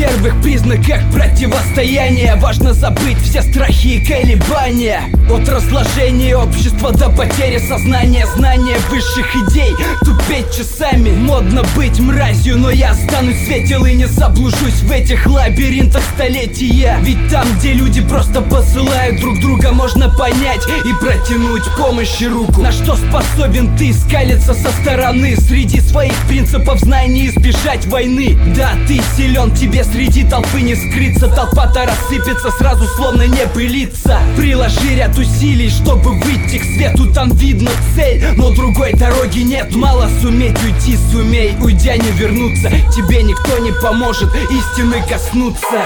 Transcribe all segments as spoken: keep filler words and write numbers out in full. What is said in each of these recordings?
первых признаках противостояния важно забыть все страхи и колебания. От разложения общества до потери сознания, знания высших идей, тупеть часами. Модно быть мразью, но я останусь светел и не заблужусь в этих лабиринтах столетия. Ведь там, где люди просто посылают друг друга, можно понять и протянуть помощи руку. На что способен ты скалиться со стороны? Среди своих принципов знаний избежать войны. Да, ты силен, тебе среди толпы не скрыться. Толпа-то рассыпется сразу, словно не пылится. Приложи ряд усилий, чтобы выйти к свету. Там видно цель, но другой дороги нет. Мало суметь уйти, сумей, уйдя не вернуться. Тебе никто не поможет истины коснуться.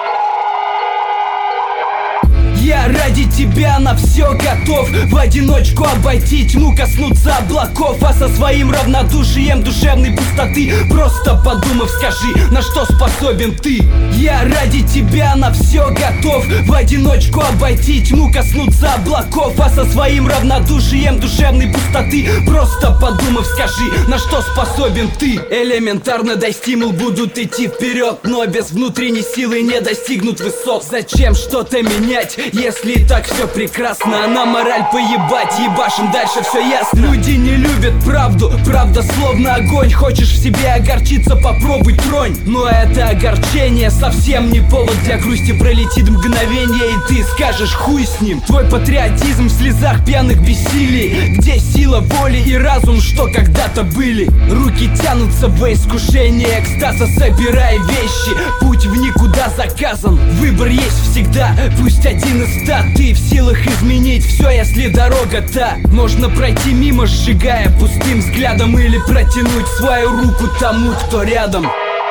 Я ради тебя на все готов, в одиночку обойти тьму, коснуться облаков. А со своим равнодушием душевной пустоты просто подумав, скажи, на что способен ты. Я ради тебя на все готов, в одиночку обойти тьму, коснуться облаков. А со своим равнодушием душевной пустоты просто подумав, скажи, на что способен ты. Элементарно дай стимул, будут идти вперед, но без внутренней силы не достигнут высот. Зачем что-то менять, если и так все прекрасно? А на мораль поебать, ебашим дальше, все ясно. Люди не любят правду, правда словно огонь. Хочешь в себе огорчиться, попробуй тронь. Но это огорчение совсем не повод для грусти. Пролетит мгновение и ты скажешь хуй с ним. Твой патриотизм в слезах пьяных бессилий. Где сила воли и разум, что когда-то были? Руки тянутся во искушение экстаза, собирая вещи. Путь в никуда заказан, выбор есть всегда, пусть один из ста. Ты в силах изменить все, если дорога та. Можно пройти мимо, сжигая пустым взглядом, или протянуть свою руку тому, кто рядом.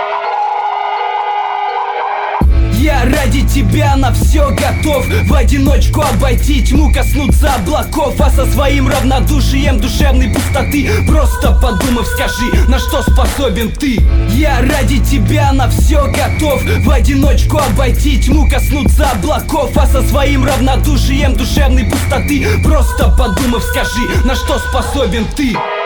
Я ради тебя на все готов, в одиночку обойти тьму, коснуться облаков. А со своим равнодушием душевной пустоты просто подумав, скажи, на что способен ты. Я ради тебя на все готов, в одиночку обойти тьму, коснуться облаков. А со своим равнодушием душевной пустоты просто подумав, скажи, на что способен ты.